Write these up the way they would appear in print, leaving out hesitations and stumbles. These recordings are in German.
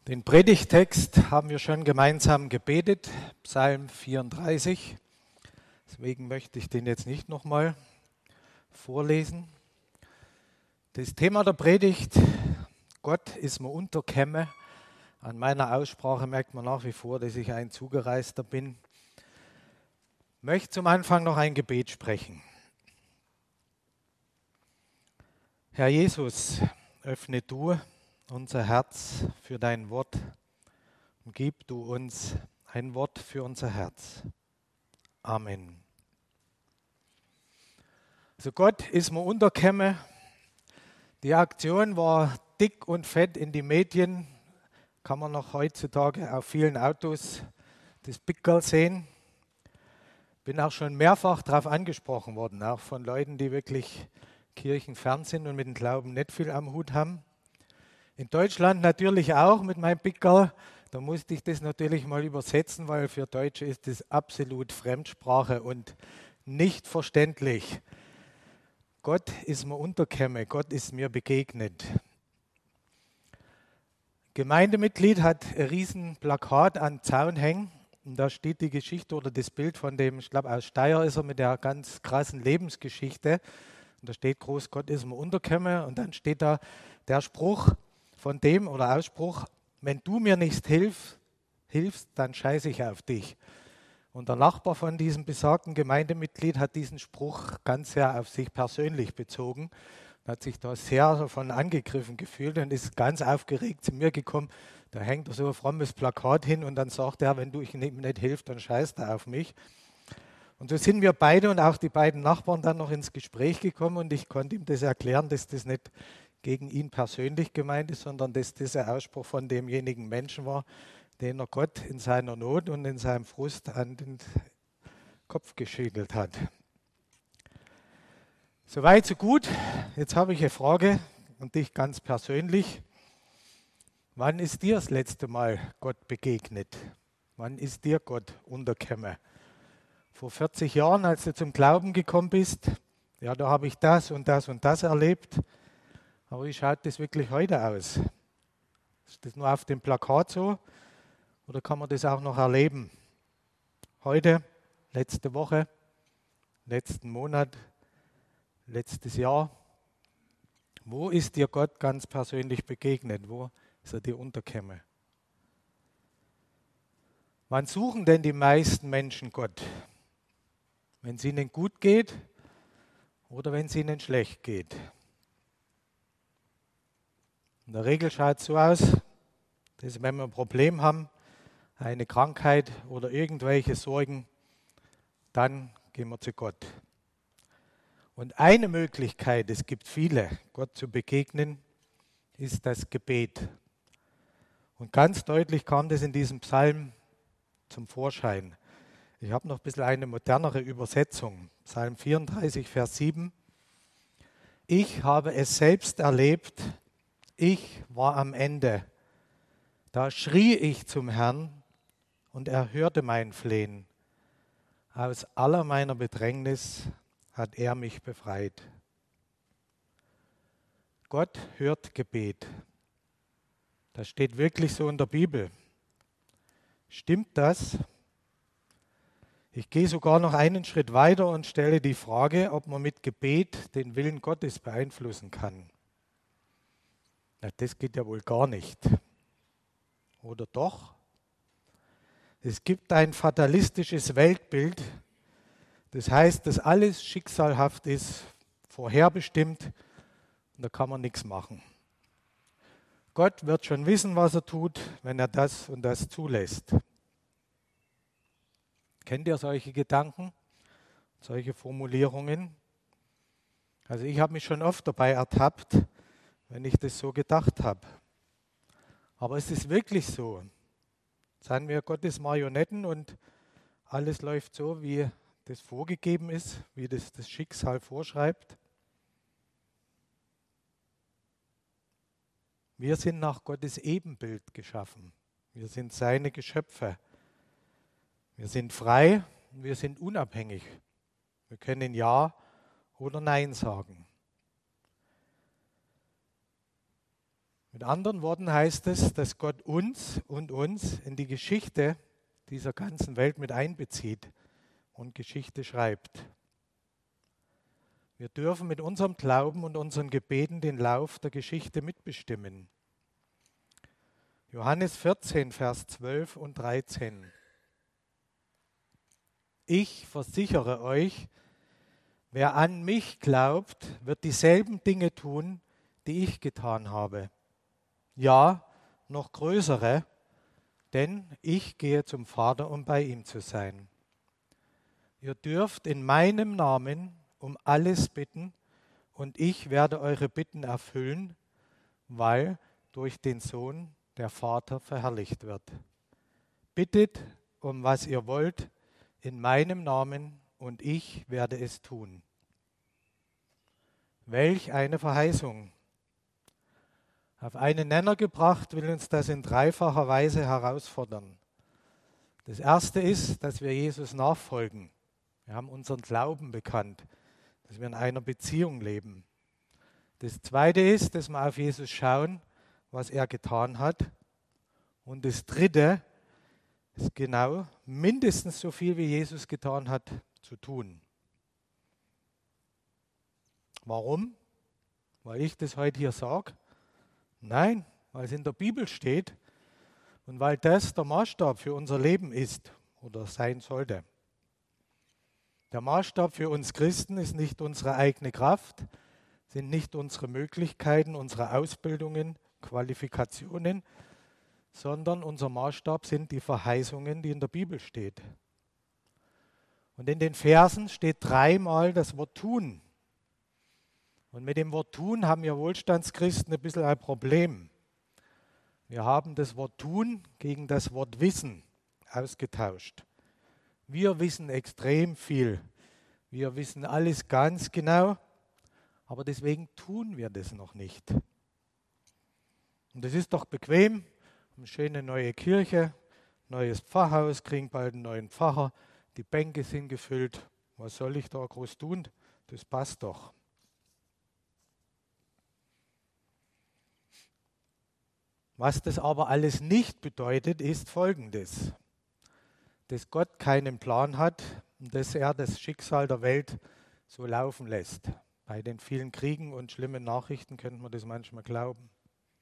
Den Predigtext haben wir schon gemeinsam gebetet, Psalm 34. Deswegen möchte ich den jetzt nicht nochmal vorlesen. Das Thema der Predigt, Gott ist mir unterkämme. An meiner Aussprache merkt man nach wie vor, dass ich ein Zugereister bin. Ich möchte zum Anfang noch ein Gebet sprechen. Herr Jesus, öffne du unser Herz für dein Wort und gib du uns ein Wort für unser Herz. Amen. Also Gott ist mir unterkämme. Die Aktion war dick und fett in die Medien. Kann man noch heutzutage auf vielen Autos das Pickerl sehen. Bin auch schon mehrfach darauf angesprochen worden, auch von Leuten, die wirklich kirchenfern sind und mit dem Glauben nicht viel am Hut haben. In Deutschland natürlich auch mit meinem Pickerl. Da musste ich das natürlich mal übersetzen, weil für Deutsche ist das absolut Fremdsprache und nicht verständlich. Gott ist mir unterkämme, Gott ist mir begegnet. Gemeindemitglied hat ein riesen Plakat an den Zaun hängen und da steht die Geschichte oder das Bild von dem, ich glaube aus Steyr ist er mit der ganz krassen Lebensgeschichte. Und da steht groß, Gott ist mir unterkämme und dann steht da der Spruch von dem oder Ausspruch, wenn du mir nicht hilfst, dann scheiße ich auf dich. Und der Nachbar von diesem besagten Gemeindemitglied hat diesen Spruch ganz sehr auf sich persönlich bezogen, hat sich da sehr davon angegriffen gefühlt und ist ganz aufgeregt zu mir gekommen. Da hängt so ein frommes Plakat hin und dann sagt er, wenn du ihm nicht hilfst, dann scheißt er auf mich. Und so sind wir beide und auch die beiden Nachbarn dann noch ins Gespräch gekommen und ich konnte ihm das erklären, dass das nicht gegen ihn persönlich gemeint ist, sondern dass dieser Ausspruch von demjenigen Menschen war, den er Gott in seiner Not und in seinem Frust an den Kopf geschüttelt hat. Soweit, so gut. Jetzt habe ich eine Frage an dich ganz persönlich. Wann ist dir das letzte Mal Gott begegnet? Wann ist dir Gott untergekommen? Vor 40 Jahren, als du zum Glauben gekommen bist, ja, da habe ich das und das und das erlebt. Aber wie schaut das wirklich heute aus? Ist das nur auf dem Plakat so oder kann man das auch noch erleben? Heute, letzte Woche, letzten Monat, letztes Jahr. Wo ist dir Gott ganz persönlich begegnet? Wo ist er dir untergekommen? Wann suchen denn die meisten Menschen Gott? Wenn es ihnen gut geht oder wenn es ihnen schlecht geht? In der Regel schaut es so aus, dass wenn wir ein Problem haben, eine Krankheit oder irgendwelche Sorgen, dann gehen wir zu Gott. Und eine Möglichkeit, es gibt viele, Gott zu begegnen, ist das Gebet. Und ganz deutlich kam das in diesem Psalm zum Vorschein. Ich habe noch ein bisschen eine modernere Übersetzung. Psalm 34, Vers 7. Ich habe es selbst erlebt, ich war am Ende. Da schrie ich zum Herrn und er hörte mein Flehen. Aus aller meiner Bedrängnis hat er mich befreit. Gott hört Gebet. Das steht wirklich so in der Bibel. Stimmt das? Ich gehe sogar noch einen Schritt weiter und stelle die Frage, ob man mit Gebet den Willen Gottes beeinflussen kann. Na, das geht ja wohl gar nicht. Oder doch? Es gibt ein fatalistisches Weltbild, das heißt, dass alles schicksalhaft ist, vorherbestimmt und da kann man nichts machen. Gott wird schon wissen, was er tut, wenn er das und das zulässt. Kennt ihr solche Gedanken, solche Formulierungen? Also ich habe mich schon oft dabei ertappt, wenn ich das so gedacht habe. Aber es ist wirklich so. Seien wir Gottes Marionetten und alles läuft so, wie das vorgegeben ist, wie das Schicksal vorschreibt. Wir sind nach Gottes Ebenbild geschaffen. Wir sind seine Geschöpfe. Wir sind frei und wir sind unabhängig. Wir können Ja oder Nein sagen. Mit anderen Worten heißt es, dass Gott uns und uns in die Geschichte dieser ganzen Welt mit einbezieht und Geschichte schreibt. Wir dürfen mit unserem Glauben und unseren Gebeten den Lauf der Geschichte mitbestimmen. Johannes 14, Vers 12 und 13. Ich versichere euch, wer an mich glaubt, wird dieselben Dinge tun, die ich getan habe. Ja, noch größere, denn ich gehe zum Vater, um bei ihm zu sein. Ihr dürft in meinem Namen um alles bitten, und ich werde eure Bitten erfüllen, weil durch den Sohn der Vater verherrlicht wird. Bittet, um was ihr wollt, in meinem Namen, und ich werde es tun. Welch eine Verheißung! Auf einen Nenner gebracht will uns das in dreifacher Weise herausfordern. Das erste ist, dass wir Jesus nachfolgen. Wir haben unseren Glauben bekannt, dass wir in einer Beziehung leben. Das zweite ist, dass wir auf Jesus schauen, was er getan hat. Und das dritte ist genau mindestens so viel, wie Jesus getan hat, zu tun. Warum? Weil ich das heute hier sage? Nein, weil es in der Bibel steht und weil das der Maßstab für unser Leben ist oder sein sollte. Der Maßstab für uns Christen ist nicht unsere eigene Kraft, sind nicht unsere Möglichkeiten, unsere Ausbildungen, Qualifikationen, sondern unser Maßstab sind die Verheißungen, die in der Bibel steht. Und in den Versen steht dreimal das Wort tun. Und mit dem Wort tun haben wir Wohlstandschristen ein bisschen ein Problem. Wir haben das Wort tun gegen das Wort wissen ausgetauscht. Wir wissen extrem viel. Wir wissen alles ganz genau, aber deswegen tun wir das noch nicht. Und das ist doch bequem. Eine schöne neue Kirche, neues Pfarrhaus, kriegen bald einen neuen Pfarrer, die Bänke sind gefüllt. Was soll ich da groß tun? Das passt doch. Was das aber alles nicht bedeutet, ist Folgendes: Dass Gott keinen Plan hat und dass er das Schicksal der Welt so laufen lässt. Bei den vielen Kriegen und schlimmen Nachrichten könnte man das manchmal glauben.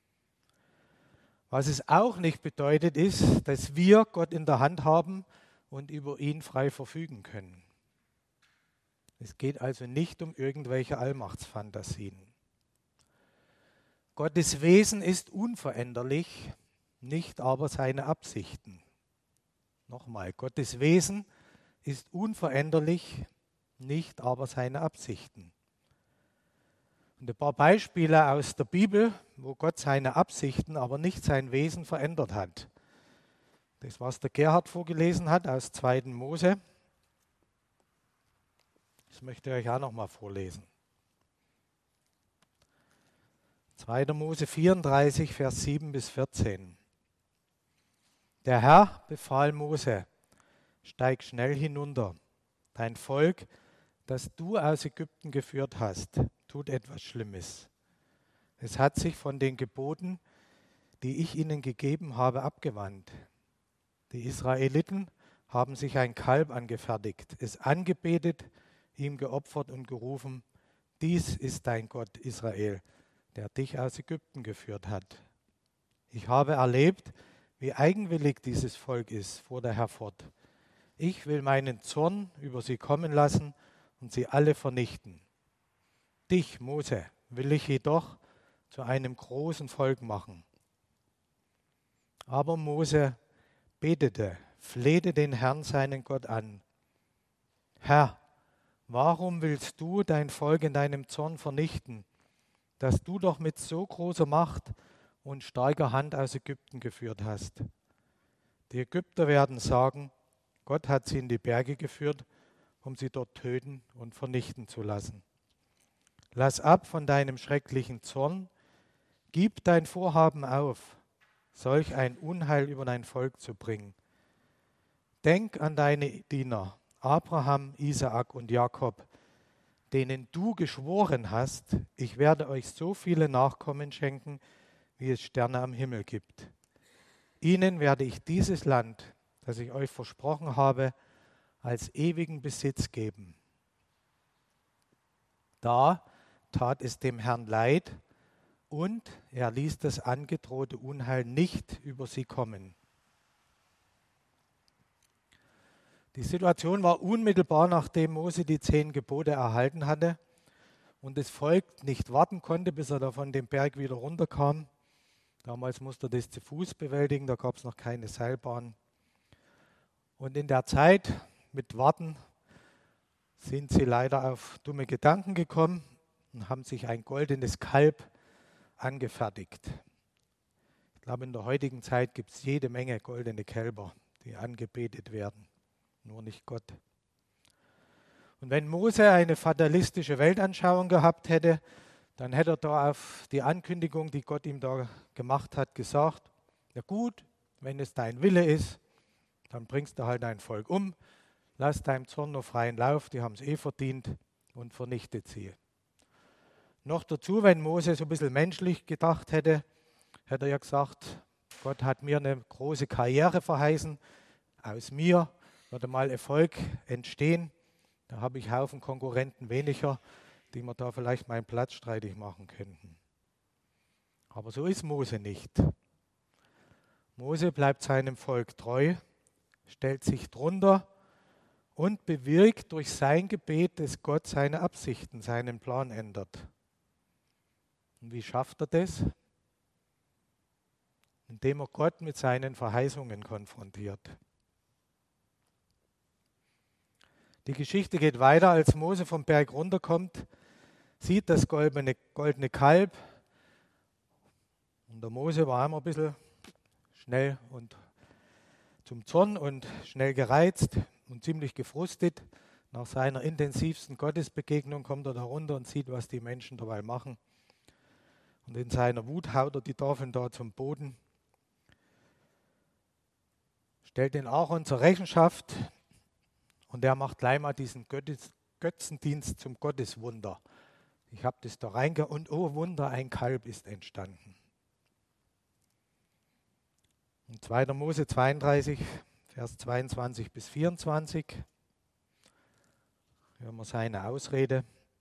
Was es auch nicht bedeutet, ist, dass wir Gott in der Hand haben und über ihn frei verfügen können. Es geht also nicht um irgendwelche Allmachtsfantasien. Gottes Wesen ist unveränderlich, nicht aber seine Absichten. Nochmal, Gottes Wesen ist unveränderlich, nicht aber seine Absichten. Und ein paar Beispiele aus der Bibel, wo Gott seine Absichten, aber nicht sein Wesen verändert hat. Das, was der Gerhard vorgelesen hat aus 2. Mose, das möchte ich euch auch nochmal vorlesen. 2. Mose 34, Vers 7 bis 14. Der Herr befahl Mose: Steig schnell hinunter. Dein Volk, das du aus Ägypten geführt hast, tut etwas Schlimmes. Es hat sich von den Geboten, die ich ihnen gegeben habe, abgewandt. Die Israeliten haben sich ein Kalb angefertigt, es angebetet, ihm geopfert und gerufen: Dies ist dein Gott, Israel, der dich aus Ägypten geführt hat. Ich habe erlebt, wie eigenwillig dieses Volk ist, fuhr der Herr fort. Ich will meinen Zorn über sie kommen lassen und sie alle vernichten. Dich, Mose, will ich jedoch zu einem großen Volk machen. Aber Mose betete, flehte den Herrn, seinen Gott, an. Herr, warum willst du dein Volk in deinem Zorn vernichten, das du doch mit so großer Macht und starker Hand aus Ägypten geführt hast? Die Ägypter werden sagen, Gott hat sie in die Berge geführt, um sie dort töten und vernichten zu lassen. Lass ab von deinem schrecklichen Zorn, gib dein Vorhaben auf, solch ein Unheil über dein Volk zu bringen. Denk an deine Diener, Abraham, Isaak und Jakob, denen du geschworen hast, ich werde euch so viele Nachkommen schenken, wie es Sterne am Himmel gibt. Ihnen werde ich dieses Land, das ich euch versprochen habe, als ewigen Besitz geben. Da tat es dem Herrn leid und er ließ das angedrohte Unheil nicht über sie kommen. Die Situation war unmittelbar, nachdem Mose die 10 Gebote erhalten hatte und das Volk nicht warten konnte, bis er da von dem Berg wieder runterkam. Damals musste er das zu Fuß bewältigen, da gab es noch keine Seilbahn. Und in der Zeit mit Warten sind sie leider auf dumme Gedanken gekommen und haben sich ein goldenes Kalb angefertigt. Ich glaube, in der heutigen Zeit gibt es jede Menge goldene Kälber, die angebetet werden, nur nicht Gott. Und wenn Mose eine fatalistische Weltanschauung gehabt hätte, dann hätte er da auf die Ankündigung, die Gott ihm da gemacht hat, gesagt, na gut, wenn es dein Wille ist, dann bringst du halt dein Volk um, lass deinem Zorn nur freien Lauf, die haben es verdient und vernichtet sie. Noch dazu, wenn Mose so ein bisschen menschlich gedacht hätte, hätte er ja gesagt, Gott hat mir eine große Karriere verheißen, aus mir würde mal Erfolg entstehen, da habe ich Haufen Konkurrenten weniger, die mir da vielleicht meinen Platz streitig machen könnten. Aber so ist Mose nicht. Mose bleibt seinem Volk treu, stellt sich drunter und bewirkt durch sein Gebet, dass Gott seine Absichten, seinen Plan ändert. Und wie schafft er das? Indem er Gott mit seinen Verheißungen konfrontiert. Die Geschichte geht weiter, als Mose vom Berg runterkommt, sieht das goldene Kalb. Und der Mose war immer ein bisschen schnell und zum Zorn und schnell gereizt und ziemlich gefrustet. Nach seiner intensivsten Gottesbegegnung kommt er da runter und sieht, was die Menschen dabei machen. Und in seiner Wut haut er die Tafeln da zum Boden, stellt den Aaron zur Rechenschaft und der macht gleich mal diesen Götzendienst zum Gotteswunder. Ich habe das da reingehauen und oh Wunder, ein Kalb ist entstanden. In 2. Mose 32, Vers 22 bis 24 hören wir seine Ausrede.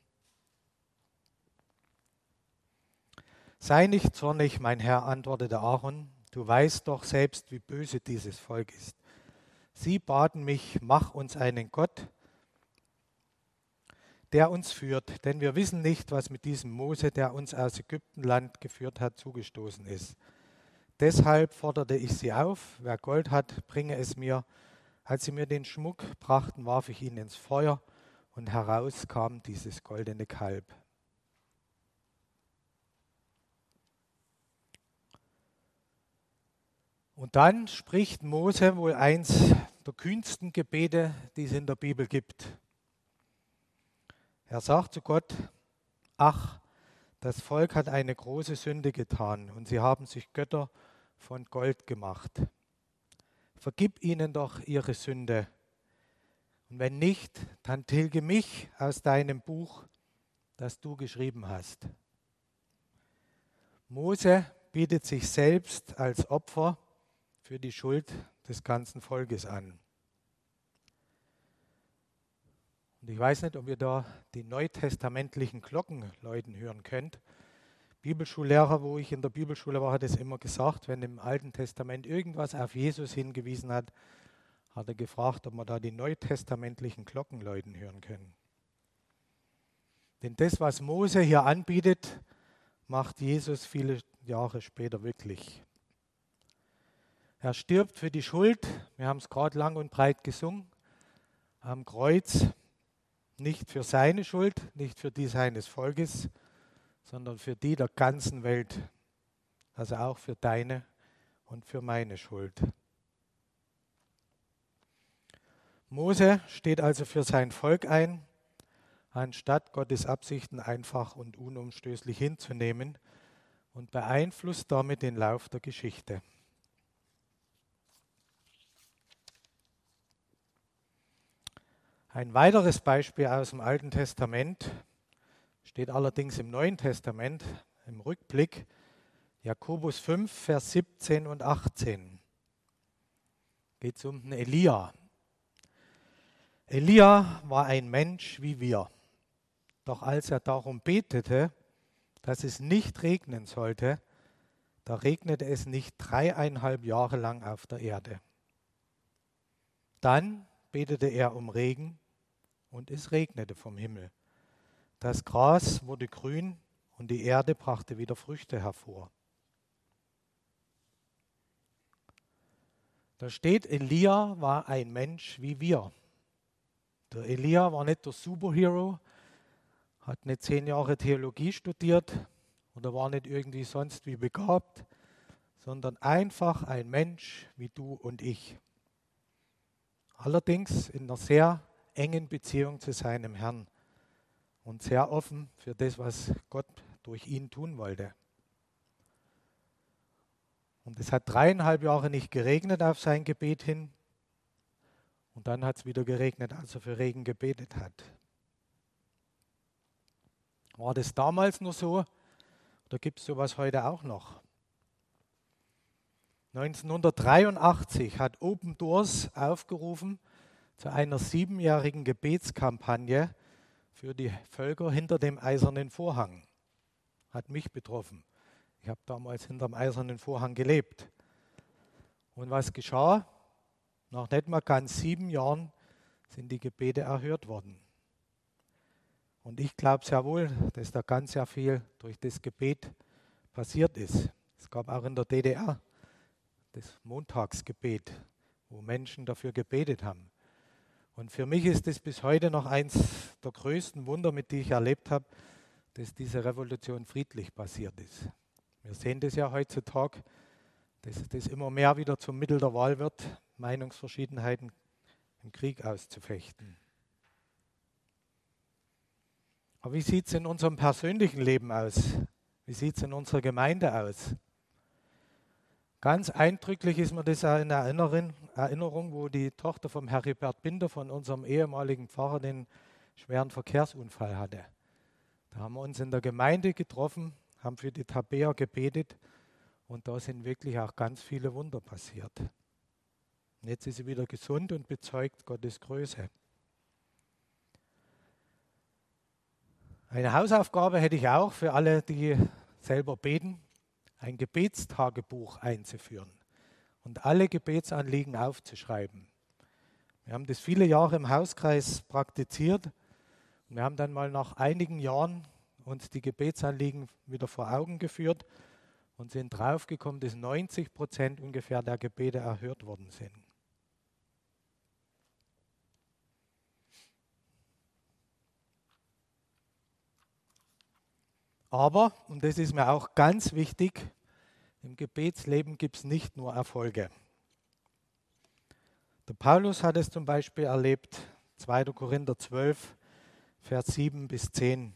Sei nicht zornig, mein Herr, antwortete Aaron, du weißt doch selbst, wie böse dieses Volk ist. Sie baten mich, mach uns einen Gott, der uns führt, denn wir wissen nicht, was mit diesem Mose, der uns aus Ägyptenland geführt hat, zugestoßen ist. Deshalb forderte ich sie auf, wer Gold hat, bringe es mir. Als sie mir den Schmuck brachten, warf ich ihn ins Feuer und heraus kam dieses goldene Kalb. Und dann spricht Mose wohl eins der kühnsten Gebete, die es in der Bibel gibt. Er sagt zu Gott, ach, das Volk hat eine große Sünde getan und sie haben sich Götter von Gold gemacht. Vergib ihnen doch ihre Sünde. Und wenn nicht, dann tilge mich aus deinem Buch, das du geschrieben hast. Mose bietet sich selbst als Opfer für die Schuld des ganzen Volkes an. Und ich weiß nicht, ob ihr da die neutestamentlichen Glocken läuten hören könnt. Bibelschullehrer, wo ich in der Bibelschule war, hat es immer gesagt, wenn im Alten Testament irgendwas auf Jesus hingewiesen hat, hat er gefragt, ob wir da die neutestamentlichen Glocken läuten hören können. Denn das, was Mose hier anbietet, macht Jesus viele Jahre später wirklich. Er stirbt für die Schuld, wir haben es gerade lang und breit gesungen, am Kreuz, nicht für seine Schuld, nicht für die seines Volkes, sondern für die der ganzen Welt, also auch für deine und für meine Schuld. Mose steht also für sein Volk ein, anstatt Gottes Absichten einfach und unumstößlich hinzunehmen und beeinflusst damit den Lauf der Geschichte. Ein weiteres Beispiel aus dem Alten Testament steht allerdings im Neuen Testament, im Rückblick. Jakobus 5, Vers 17 und 18. Geht es um den Elia. Elia war ein Mensch wie wir. Doch als er darum betete, dass es nicht regnen sollte, da regnete es nicht 3,5 Jahre lang auf der Erde. Dann betete er um Regen und es regnete vom Himmel. Das Gras wurde grün und die Erde brachte wieder Früchte hervor. Da steht, Elia war ein Mensch wie wir. Der Elia war nicht der Superhero, hat nicht 10 Jahre Theologie studiert oder war nicht irgendwie sonst wie begabt, sondern einfach ein Mensch wie du und ich. Allerdings in einer sehr engen Beziehung zu seinem Herrn und sehr offen für das, was Gott durch ihn tun wollte. Und es hat 3,5 Jahre nicht geregnet auf sein Gebet hin. Und dann hat es wieder geregnet, als er für Regen gebetet hat. War das damals nur so oder gibt es sowas heute auch noch? 1983 hat Open Doors aufgerufen zu einer 7-jährigen Gebetskampagne für die Völker hinter dem Eisernen Vorhang. Hat mich betroffen. Ich habe damals hinter dem Eisernen Vorhang gelebt. Und was geschah? Nach nicht mal ganz 7 Jahren sind die Gebete erhört worden. Und ich glaube sehr wohl, dass da ganz sehr viel durch das Gebet passiert ist. Es gab auch in der DDR das Montagsgebet, wo Menschen dafür gebetet haben. Und für mich ist es bis heute noch eins der größten Wunder, mit die ich erlebt habe, dass diese Revolution friedlich passiert ist. Wir sehen das ja heutzutage, dass das immer mehr wieder zum Mittel der Wahl wird, Meinungsverschiedenheiten im Krieg auszufechten. Aber wie sieht es in unserem persönlichen Leben aus? Wie sieht es in unserer Gemeinde aus? Ganz eindrücklich ist mir das auch in Erinnerung, wo die Tochter vom Heribert Binder, von unserem ehemaligen Pfarrer, den schweren Verkehrsunfall hatte. Da haben wir uns in der Gemeinde getroffen, haben für die Tabea gebetet und da sind wirklich auch ganz viele Wunder passiert. Und jetzt ist sie wieder gesund und bezeugt Gottes Größe. Eine Hausaufgabe hätte ich auch für alle, die selber beten, ein Gebetstagebuch einzuführen und alle Gebetsanliegen aufzuschreiben. Wir haben das viele Jahre im Hauskreis praktiziert und wir haben dann mal nach einigen Jahren uns die Gebetsanliegen wieder vor Augen geführt und sind draufgekommen, dass 90% ungefähr der Gebete erhört worden sind. Aber, und das ist mir auch ganz wichtig, im Gebetsleben gibt es nicht nur Erfolge. Der Paulus hat es zum Beispiel erlebt, 2. Korinther 12, Vers 7 bis 10.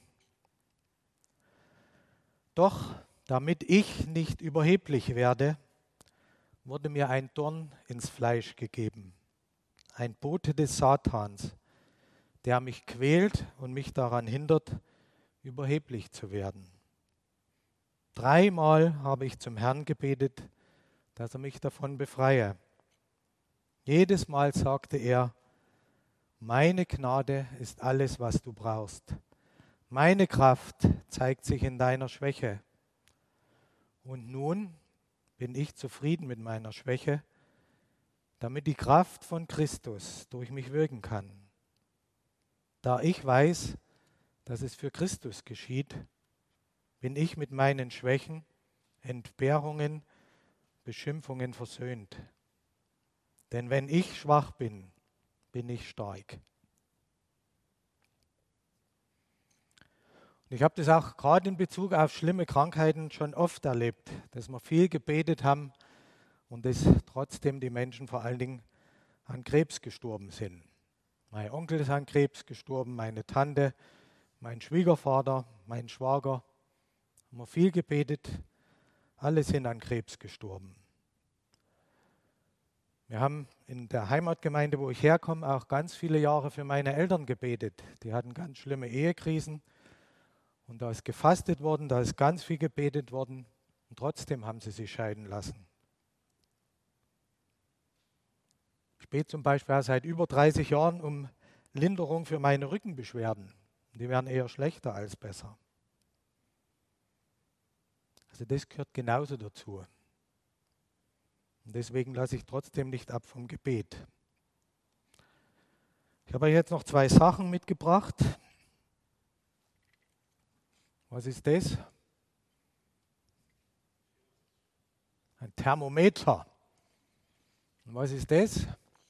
Doch damit ich nicht überheblich werde, wurde mir ein Dorn ins Fleisch gegeben, ein Bote des Satans, der mich quält und mich daran hindert, überheblich zu werden. 3-mal habe ich zum Herrn gebetet, dass er mich davon befreie. Jedes Mal sagte er, meine Gnade ist alles, was du brauchst. Meine Kraft zeigt sich in deiner Schwäche. Und nun bin ich zufrieden mit meiner Schwäche, damit die Kraft von Christus durch mich wirken kann. Da ich weiß, dass es für Christus geschieht, bin ich mit meinen Schwächen, Entbehrungen, Beschimpfungen versöhnt. Denn wenn ich schwach bin, bin ich stark. Und ich habe das auch gerade in Bezug auf schlimme Krankheiten schon oft erlebt, dass wir viel gebetet haben und dass trotzdem die Menschen vor allen Dingen an Krebs gestorben sind. Mein Onkel ist an Krebs gestorben, meine Tante, mein Schwiegervater, mein Schwager. Haben wir viel gebetet, alle sind an Krebs gestorben. Wir haben in der Heimatgemeinde, wo ich herkomme, auch ganz viele Jahre für meine Eltern gebetet. Die hatten ganz schlimme Ehekrisen und da ist gefastet worden, da ist ganz viel gebetet worden Und trotzdem haben sie sich scheiden lassen. Ich bete zum Beispiel seit über 30 Jahren um Linderung für meine Rückenbeschwerden. Die werden eher schlechter als besser. Also das gehört genauso dazu. Und deswegen lasse ich trotzdem nicht ab vom Gebet. Ich habe euch jetzt noch 2 Sachen mitgebracht. Was ist das? Ein Thermometer. Und was ist das?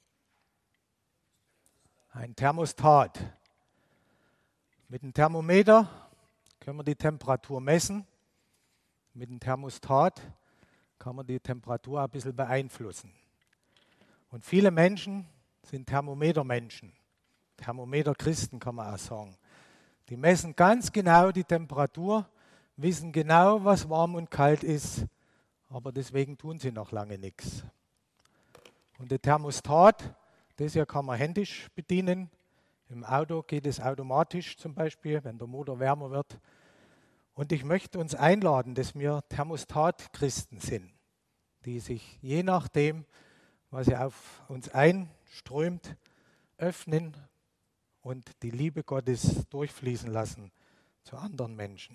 Ein Thermostat. Mit dem Thermometer können wir die Temperatur messen. Mit dem Thermostat kann man die Temperatur ein bisschen beeinflussen. Und viele Menschen sind Thermometermenschen. Thermometerchristen kann man auch sagen. Die messen ganz genau die Temperatur, wissen genau, was warm und kalt ist, aber deswegen tun sie noch lange nichts. Und der Thermostat, das hier kann man händisch bedienen. Im Auto geht es automatisch zum Beispiel, wenn der Motor wärmer wird. Und ich möchte uns einladen, dass wir Thermostat-Christen sind, die sich je nachdem, was sie auf uns einströmt, öffnen und die Liebe Gottes durchfließen lassen zu anderen Menschen.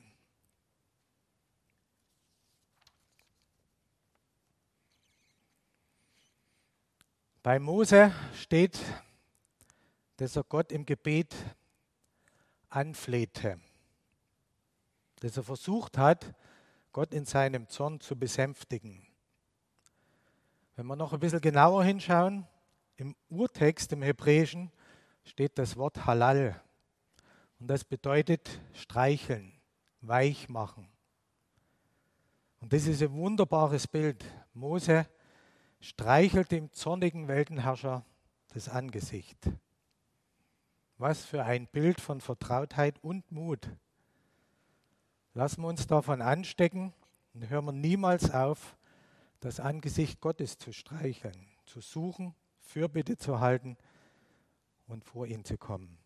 Bei Mose steht, dass er Gott im Gebet anflehte, dass er versucht hat, Gott in seinem Zorn zu besänftigen. Wenn wir noch ein bisschen genauer hinschauen, im Urtext, im Hebräischen, steht das Wort Halal. Und das bedeutet streicheln, weich machen. Und das ist ein wunderbares Bild. Mose streichelt dem zornigen Weltenherrscher das Angesicht. Was für ein Bild von Vertrautheit und Mut. Lassen wir uns davon anstecken und hören wir niemals auf, das Angesicht Gottes zu streicheln, zu suchen, Fürbitte zu halten und vor ihn zu kommen.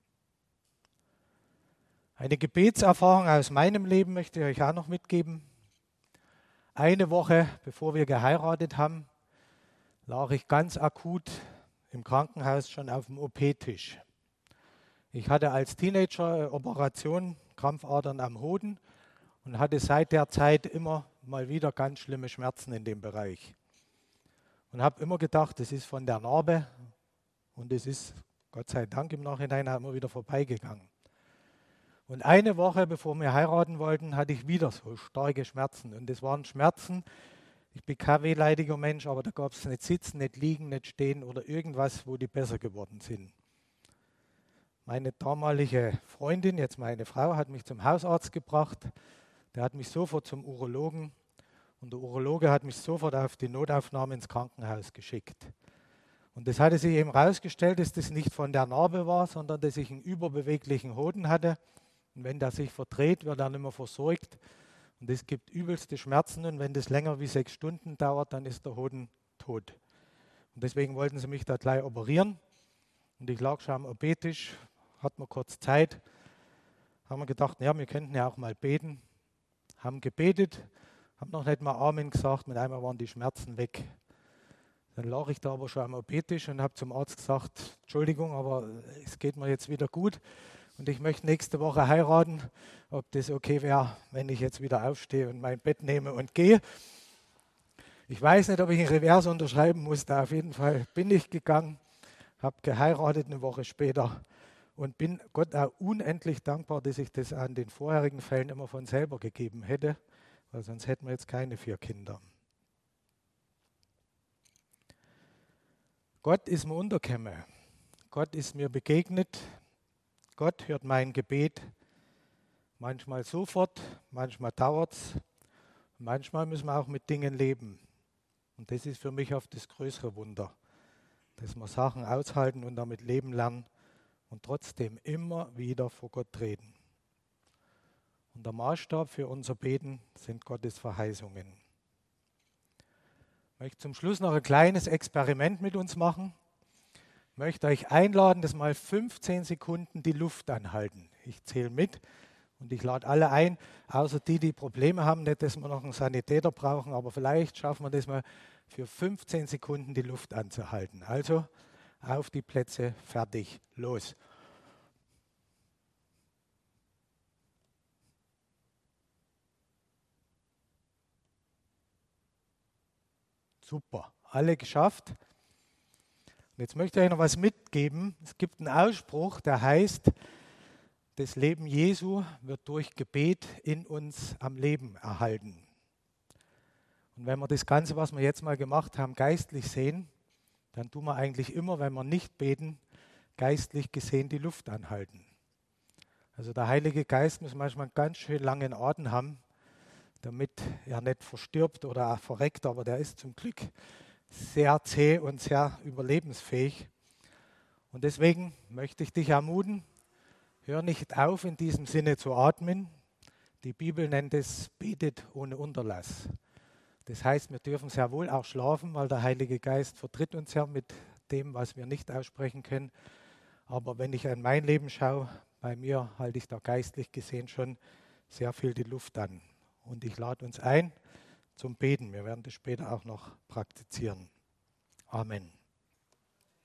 Eine Gebetserfahrung aus meinem Leben möchte ich euch auch noch mitgeben. Eine Woche bevor wir geheiratet haben, lag ich ganz akut im Krankenhaus schon auf dem OP-Tisch. Ich hatte als Teenager eine Operation, Krampfadern am Hoden und hatte seit der Zeit immer mal wieder ganz schlimme Schmerzen in dem Bereich. Und habe immer gedacht, das ist von der Narbe und es ist, Gott sei Dank, im Nachhinein auch immer wieder vorbeigegangen. Und eine Woche bevor wir heiraten wollten, hatte ich wieder so starke Schmerzen. Und das waren Schmerzen, ich bin kein wehleidiger Mensch, aber da gab es nicht sitzen, nicht liegen, nicht stehen oder irgendwas, wo die besser geworden sind. Meine damalige Freundin, jetzt meine Frau, hat mich zum Hausarzt gebracht. Der hat mich sofort zum Urologen und der Urologe hat mich sofort auf die Notaufnahme ins Krankenhaus geschickt. Und das hatte sich eben herausgestellt, dass das nicht von der Narbe war, sondern dass ich einen überbeweglichen Hoden hatte. Und wenn der sich verdreht, wird er nicht mehr versorgt. Und es gibt übelste Schmerzen. Und wenn das länger wie 6 Stunden dauert, dann ist der Hoden tot. Und deswegen wollten sie mich da gleich operieren. Und ich lag schon am OP-Tisch, hatten wir kurz Zeit. Haben wir gedacht, ja, wir könnten ja auch mal beten. Haben gebetet, haben noch nicht mal Amen gesagt. Mit einmal waren die Schmerzen weg. Dann lag ich da aber schon am OP-Tisch und habe zum Arzt gesagt, Entschuldigung, aber es geht mir jetzt wieder gut. Und ich möchte nächste Woche heiraten, ob das okay wäre, wenn ich jetzt wieder aufstehe und mein Bett nehme und gehe. Ich weiß nicht, ob ich in Revers unterschreiben musste. Auf jeden Fall bin ich gegangen, habe geheiratet eine Woche später und bin Gott auch unendlich dankbar, dass ich das an den vorherigen Fällen immer von selber gegeben hätte, weil sonst hätten wir jetzt keine 4 Kinder. Gott ist mir untergekommen. Gott ist mir begegnet. Gott hört mein Gebet, manchmal sofort, manchmal dauert es, manchmal müssen wir auch mit Dingen leben. Und das ist für mich oft das größere Wunder, dass wir Sachen aushalten und damit leben lernen und trotzdem immer wieder vor Gott treten. Und der Maßstab für unser Beten sind Gottes Verheißungen. Ich möchte zum Schluss noch ein kleines Experiment mit uns machen. Ich möchte euch einladen, dass mal 15 Sekunden die Luft anhalten. Ich zähle mit Und ich lade alle ein, außer die, die Probleme haben, nicht, dass wir noch einen Sanitäter brauchen, aber vielleicht schaffen wir das mal für 15 Sekunden die Luft anzuhalten. Also auf die Plätze, fertig, los. Super, alle geschafft. Und jetzt möchte ich euch noch was mitgeben. Es gibt einen Ausspruch, der heißt, das Leben Jesu wird durch Gebet in uns am Leben erhalten. Und wenn wir das Ganze, was wir jetzt mal gemacht haben, geistlich sehen, dann tun wir eigentlich immer, wenn wir nicht beten, geistlich gesehen die Luft anhalten. Also der Heilige Geist muss manchmal einen ganz schön langen Atem haben, damit er nicht verstirbt oder auch verreckt, aber der ist zum Glück sehr zäh und sehr überlebensfähig. Und deswegen möchte ich dich ermutigen, hör nicht auf, in diesem Sinne zu atmen. Die Bibel nennt es, betet ohne Unterlass. Das heißt, wir dürfen sehr wohl auch schlafen, weil der Heilige Geist vertritt uns ja mit dem, was wir nicht aussprechen können. Aber wenn ich an mein Leben schaue, bei mir halte ich da geistlich gesehen schon sehr viel die Luft an. Und ich lade uns ein zum Beten. Wir werden das später auch noch praktizieren. Amen.